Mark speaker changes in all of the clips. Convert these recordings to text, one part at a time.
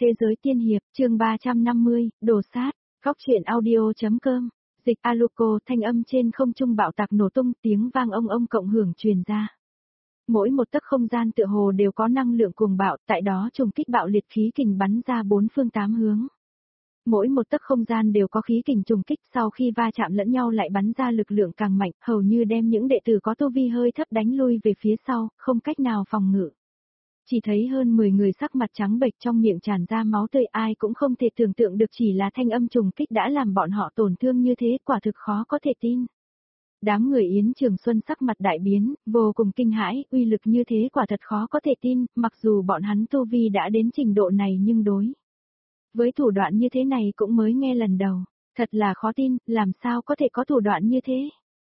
Speaker 1: Thế giới tiên hiệp, chương 350, đồ sát, góc truyện audio.com, dịch Aluko, thanh âm trên không trung bạo tạc nổ tung, tiếng vang ông cộng hưởng truyền ra. Mỗi một tấc không gian tựa hồ đều có năng lượng cuồng bạo, tại đó trùng kích bạo liệt khí kình bắn ra bốn phương tám hướng. Mỗi một tấc không gian đều có khí kình trùng kích, sau khi va chạm lẫn nhau lại bắn ra lực lượng càng mạnh, hầu như đem những đệ tử có tu vi hơi thấp đánh lui về phía sau, không cách nào phòng ngự. Chỉ thấy hơn 10 người sắc mặt trắng bệch, trong miệng tràn ra máu tươi, ai cũng không thể tưởng tượng được chỉ là thanh âm trùng kích đã làm bọn họ tổn thương như thế, quả thực khó có thể tin. Đám người Yến Trường Xuân sắc mặt đại biến, vô cùng kinh hãi, uy lực như thế quả thật khó có thể tin, mặc dù bọn hắn tu vi đã đến trình độ này nhưng đối với thủ đoạn như thế này cũng mới nghe lần đầu, thật là khó tin, làm sao có thể có thủ đoạn như thế.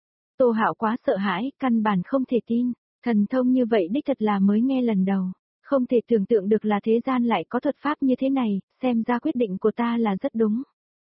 Speaker 1: Tô Hạo quá sợ hãi, căn bản không thể tin, thần thông như vậy đích thật là mới nghe lần đầu, không thể tưởng tượng được là thế gian lại có thuật pháp như thế này, xem ra quyết định của ta là rất đúng.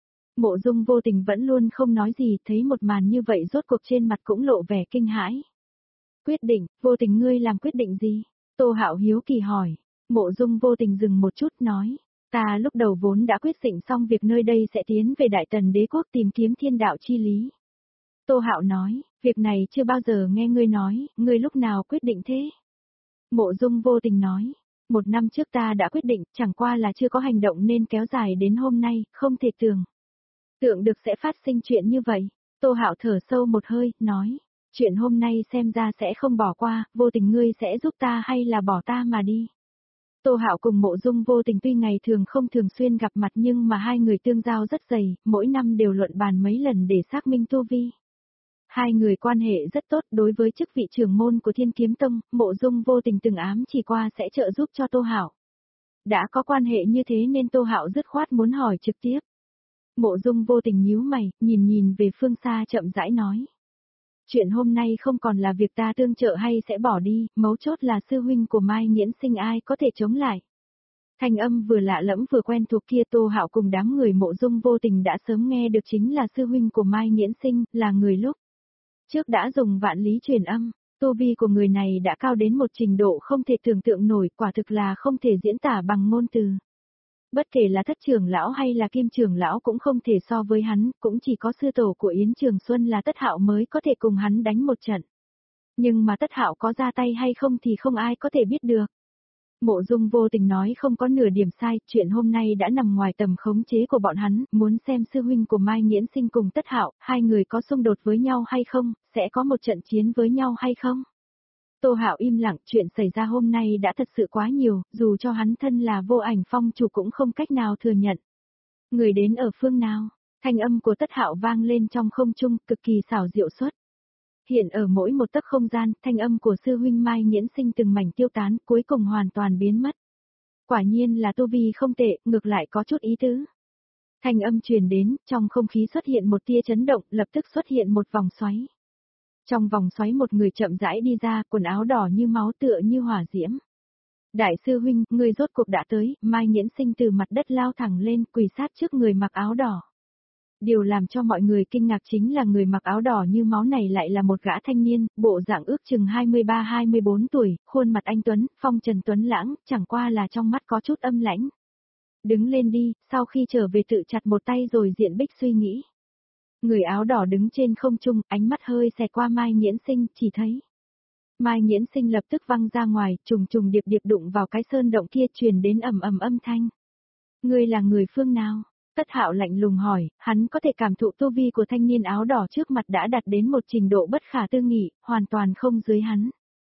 Speaker 1: Mộ Dung Vô Tình vẫn luôn không nói gì, thấy một màn như vậy rốt cuộc trên mặt cũng lộ vẻ kinh hãi. Quyết định, Vô Tình ngươi làm quyết định gì? Tô Hạo hiếu kỳ hỏi. Mộ Dung Vô Tình dừng một chút nói, ta lúc đầu vốn đã quyết định xong việc nơi đây sẽ tiến về Đại Tần Đế quốc tìm kiếm thiên đạo chi lý. Tô Hạo nói, việc này chưa bao giờ nghe ngươi nói, ngươi lúc nào quyết định thế? Mộ Dung Vô Tình nói, 1 năm trước ta đã quyết định, chẳng qua là chưa có hành động nên kéo dài đến hôm nay, không thể tưởng tượng được sẽ phát sinh chuyện như vậy. Tô Hạo thở sâu một hơi, nói, chuyện hôm nay xem ra sẽ không bỏ qua, Vô Tình ngươi sẽ giúp ta hay là bỏ ta mà đi? Tô Hạo cùng Mộ Dung Vô Tình tuy ngày thường không thường xuyên gặp mặt nhưng mà hai người tương giao rất dày, mỗi năm đều luận bàn mấy lần để xác minh tu vi. Hai người quan hệ rất tốt, đối với chức vị trưởng môn của Thiên Kiếm Tông, Mộ Dung Vô Tình từng ám chỉ qua sẽ trợ giúp cho Tô Hạo. Đã có quan hệ như thế nên Tô Hạo dứt khoát muốn hỏi trực tiếp. Mộ Dung Vô Tình nhíu mày, nhìn về phương xa chậm rãi nói. Chuyện hôm nay không còn là việc ta tương trợ hay sẽ bỏ đi, mấu chốt là sư huynh của Mai Nghiễn Sinh ai có thể chống lại. Thanh âm vừa lạ lẫm vừa quen thuộc kia Tô Hạo cùng đám người Mộ Dung Vô Tình đã sớm nghe được, chính là sư huynh của Mai Nghiễn Sinh, là người lúc trước đã dùng vạn lý truyền âm. Tu vi của người này đã cao đến một trình độ không thể tưởng tượng nổi, quả thực là không thể diễn tả bằng ngôn từ. Bất kể là Thất trưởng lão hay là Kim trưởng lão cũng không thể so với hắn, cũng chỉ có sư tổ của Yến Trường Xuân là Tất Hạo mới có thể cùng hắn đánh một trận. Nhưng mà Tất Hạo có ra tay hay không thì không ai có thể biết được. Mộ Dung Vô Tình nói không có nửa điểm sai, chuyện hôm nay đã nằm ngoài tầm khống chế của bọn hắn, muốn xem sư huynh của Mai Nghiễn Sinh cùng Tất Hạo, hai người có xung đột với nhau hay không, sẽ có một trận chiến với nhau hay không. Tô Hạo im lặng, chuyện xảy ra hôm nay đã thật sự quá nhiều, dù cho hắn thân là Vô Ảnh Phong chủ cũng không cách nào thừa nhận. Người đến ở phương nào? Thanh âm của Tất Hạo vang lên trong không trung, cực kỳ xảo diệu xuất. Hiện ở mỗi một tấc không gian, thanh âm của sư huynh Mai Nghiễn Sinh từng mảnh tiêu tán, cuối cùng hoàn toàn biến mất. Quả nhiên là tu vi không tệ, ngược lại có chút ý tứ. Thanh âm truyền đến, trong không khí xuất hiện một tia chấn động, lập tức xuất hiện một vòng xoáy. Trong vòng xoáy một người chậm rãi đi ra, quần áo đỏ như máu tựa như hỏa diễm. Đại sư huynh, người rốt cuộc đã tới, Mai Nghiễn Sinh từ mặt đất lao thẳng lên, quỳ sát trước người mặc áo đỏ. Điều làm cho mọi người kinh ngạc chính là người mặc áo đỏ như máu này lại là một gã thanh niên, bộ dạng ước chừng 23-24 tuổi, khuôn mặt anh tuấn, phong trần tuấn lãng, chẳng qua là trong mắt có chút âm lãnh. Đứng lên đi, sau khi trở về tự chặt một tay rồi diện bích suy nghĩ. Người áo đỏ đứng trên không trung, ánh mắt hơi xẹt qua Mai Nghiễn Sinh, chỉ thấy Mai Nghiễn Sinh lập tức văng ra ngoài, trùng trùng điệp điệp đụng vào cái sơn động kia, truyền đến ầm ầm âm thanh. Ngươi là người phương nào? Tất Hạo lạnh lùng hỏi, hắn có thể cảm thụ tu vi của thanh niên áo đỏ trước mặt đã đạt đến một trình độ bất khả tư nghị, hoàn toàn không dưới hắn.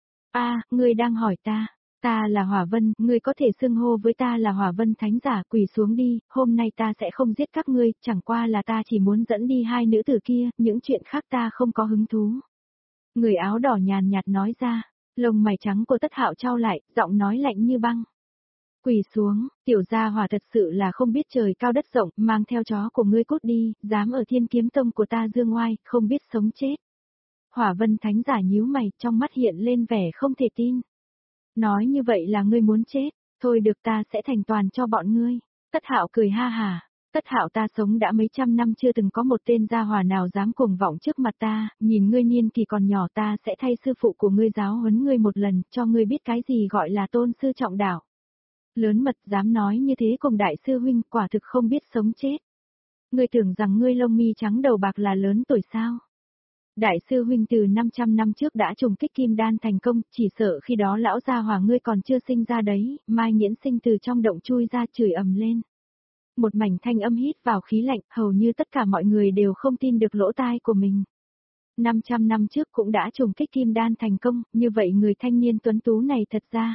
Speaker 1: Ngươi đang hỏi ta. Ta là Hỏa Vân, ngươi có thể xưng hô với ta là Hỏa Vân Thánh Giả, quỳ xuống đi, hôm nay ta sẽ không giết các ngươi, chẳng qua là ta chỉ muốn dẫn đi hai nữ tử kia, những chuyện khác ta không có hứng thú. Người áo đỏ nhàn nhạt nói ra, lông mày trắng của Tất Hạo chau lại, giọng nói lạnh như băng. Quỳ xuống, tiểu gia hỏa thật sự là không biết trời cao đất rộng, mang theo chó của ngươi cút đi, dám ở Thiên Kiếm Tông của ta dương oai, không biết sống chết. Hỏa Vân Thánh Giả nhíu mày, trong mắt hiện lên vẻ không thể tin. Nói như vậy là ngươi muốn chết, thôi được ta sẽ thành toàn cho bọn ngươi. Tất Hạo cười ha hà, Tất Hạo ta sống đã mấy trăm năm chưa từng có một tên gia hỏa nào dám cuồng vọng trước mặt ta, nhìn ngươi niên kỳ còn nhỏ ta sẽ thay sư phụ của ngươi giáo huấn ngươi một lần, cho ngươi biết cái gì gọi là tôn sư trọng đạo. Lớn mật dám nói như thế cùng đại sư huynh, quả thực không biết sống chết. Ngươi tưởng rằng ngươi lông mi trắng đầu bạc là lớn tuổi sao? Đại sư huynh từ 500 năm trước đã trùng kích kim đan thành công, chỉ sợ khi đó lão gia hỏa ngươi còn chưa sinh ra đấy, Mai Nghiễn Sinh từ trong động chui ra chửi ầm lên. Một mảnh thanh âm hít vào khí lạnh, hầu như tất cả mọi người đều không tin được lỗ tai của mình. 500 năm trước cũng đã trùng kích kim đan thành công, như vậy người thanh niên tuấn tú này thật ra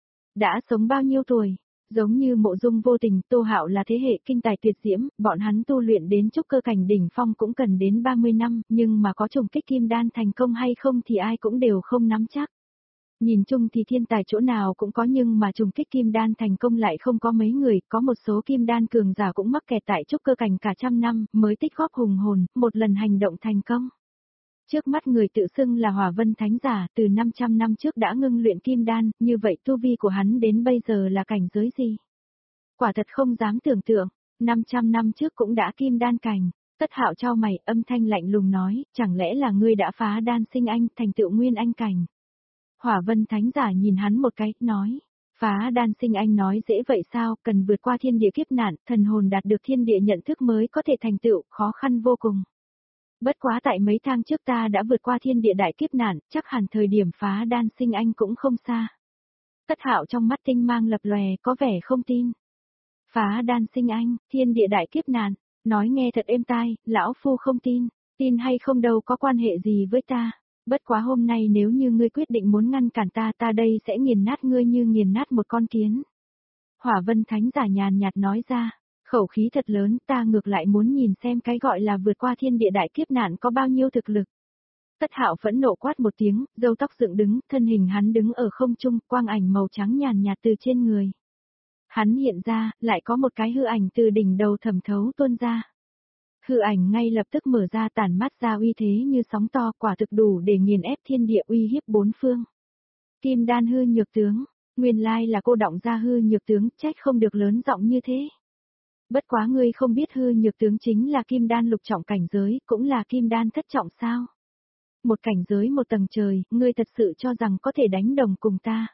Speaker 1: đã sống bao nhiêu tuổi? Giống như Mộ Dung Vô Tình, Tô Hạo là thế hệ kinh tài tuyệt diễm, bọn hắn tu luyện đến trúc cơ cảnh đỉnh phong cũng cần đến 30 năm, nhưng mà có trùng kích kim đan thành công hay không thì ai cũng đều không nắm chắc. Nhìn chung thì thiên tài chỗ nào cũng có, nhưng mà trùng kích kim đan thành công lại không có mấy người, có một số kim đan cường giả cũng mắc kẹt tại trúc cơ cảnh cả trăm năm, mới tích góp hùng hồn, một lần hành động thành công. Trước mắt người tự xưng là Hỏa Vân Thánh Giả, từ 500 năm trước đã ngưng luyện kim đan, như vậy tu vi của hắn đến bây giờ là cảnh giới gì? Quả thật không dám tưởng tượng, 500 năm trước cũng đã kim đan cảnh. Tất Hạo chau mày, âm thanh lạnh lùng nói, chẳng lẽ là ngươi đã phá đan sinh anh, thành tựu nguyên anh cảnh? Hỏa Vân Thánh Giả nhìn hắn một cái, nói, phá đan sinh anh nói dễ vậy sao, cần vượt qua thiên địa kiếp nạn, thần hồn đạt được thiên địa nhận thức mới có thể thành tựu, khó khăn vô cùng. Bất quá tại mấy tháng trước ta đã vượt qua thiên địa đại kiếp nạn, chắc hẳn thời điểm phá đan sinh anh cũng không xa. Tất Hạo trong mắt tinh mang lập lòe, có vẻ không tin. Phá đan sinh anh, thiên địa đại kiếp nạn, nói nghe thật êm tai, lão phu không tin, tin hay không đâu có quan hệ gì với ta. Bất quá hôm nay nếu như ngươi quyết định muốn ngăn cản ta, ta đây sẽ nghiền nát ngươi như nghiền nát một con kiến. Hỏa Vân Thánh Giả nhàn nhạt nói ra, khẩu khí thật lớn, ta ngược lại muốn nhìn xem cái gọi là vượt qua thiên địa đại kiếp nạn có bao nhiêu thực lực. Tất Hạo phẫn nộ quát một tiếng, râu tóc dựng đứng, thân hình hắn đứng ở không trung, quang ảnh màu trắng nhàn nhạt từ trên người. Hắn hiện ra, lại có một cái hư ảnh từ đỉnh đầu thẩm thấu tuôn ra. Hư ảnh ngay lập tức mở ra, tản mát ra uy thế như sóng to, quả thực đủ để nghiền ép thiên địa, uy hiếp bốn phương. Kim đan hư nhược tướng, nguyên lai là cô động ra hư nhược tướng, trách không được lớn giọng như thế. Bất quá ngươi không biết hư nhược tướng chính là kim đan lục trọng cảnh giới, cũng là kim đan thất trọng sao? Một cảnh giới một tầng trời, ngươi thật sự cho rằng có thể đánh đồng cùng ta?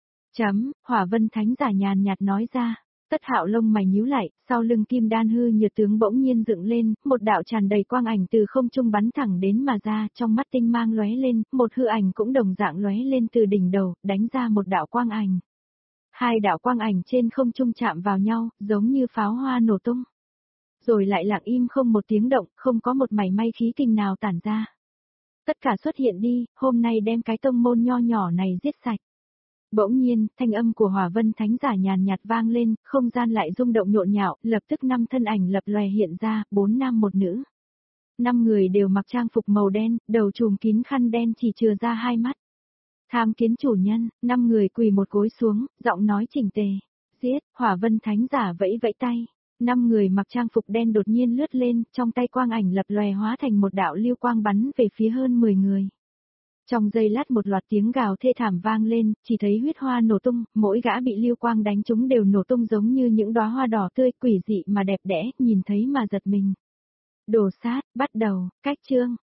Speaker 1: Hỏa Vân Thánh Giả nhàn nhạt nói ra. Tất Hạo lông mày nhíu lại, sau lưng kim đan hư nhược tướng bỗng nhiên dựng lên, một đạo tràn đầy quang ảnh từ không trung bắn thẳng đến mà ra, trong mắt tinh mang lóe lên, một hư ảnh cũng đồng dạng lóe lên từ đỉnh đầu, đánh ra một đạo quang ảnh. Hai đạo quang ảnh trên không trung chạm vào nhau, giống như pháo hoa nổ tung. Rồi lại lặng im không một tiếng động, không có một mảy may khí kình nào tản ra. Tất cả xuất hiện đi, hôm nay đem cái tông môn nho nhỏ này giết sạch. Bỗng nhiên, thanh âm của Hỏa Vân Thánh Giả nhàn nhạt vang lên, không gian lại rung động nhộn nhạo, lập tức 5 thân ảnh lập lòe hiện ra, 4 nam một nữ. 5 người đều mặc trang phục màu đen, đầu trùm kín khăn đen chỉ chừa ra 2 mắt. Tham kiến chủ nhân, 5 người quỳ một gối xuống, giọng nói chỉnh tề. Giết, Hỏa Vân Thánh Giả vẫy vẫy tay. 5 người mặc trang phục đen đột nhiên lướt lên, trong tay quang ảnh lập lòe hóa thành một đạo lưu quang bắn về phía hơn 10 người. Trong giây lát một loạt tiếng gào thê thảm vang lên, chỉ thấy huyết hoa nổ tung, mỗi gã bị lưu quang đánh trúng đều nổ tung giống như những đóa hoa đỏ tươi quỷ dị mà đẹp đẽ, nhìn thấy mà giật mình. Đồ sát, bắt đầu, cách chương.